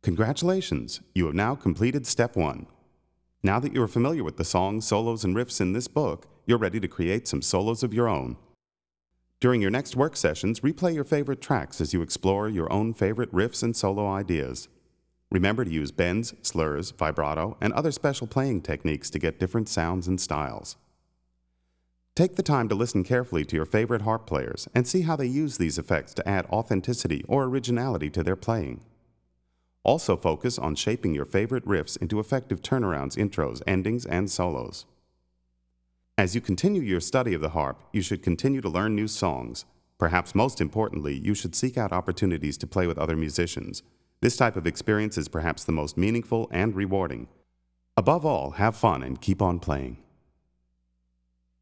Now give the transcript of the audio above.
Congratulations, you have now completed Step 1. Now that you are familiar with the songs, solos, and riffs in this book, you're ready to create some solos of your own. During your next work sessions, replay your favorite tracks as you explore your own favorite riffs and solo ideas. Remember to use bends, slurs, vibrato, and other special playing techniques to get different sounds and styles. Take the time to listen carefully to your favorite harp players and see how they use these effects to add authenticity or originality to their playing. Also focus on shaping your favorite riffs into effective turnarounds, intros, endings, and solos. As you continue your study of the harp, you should continue to learn new songs. Perhaps most importantly, you should seek out opportunities to play with other musicians. This type of experience is perhaps the most meaningful and rewarding. Above all, have fun and keep on playing.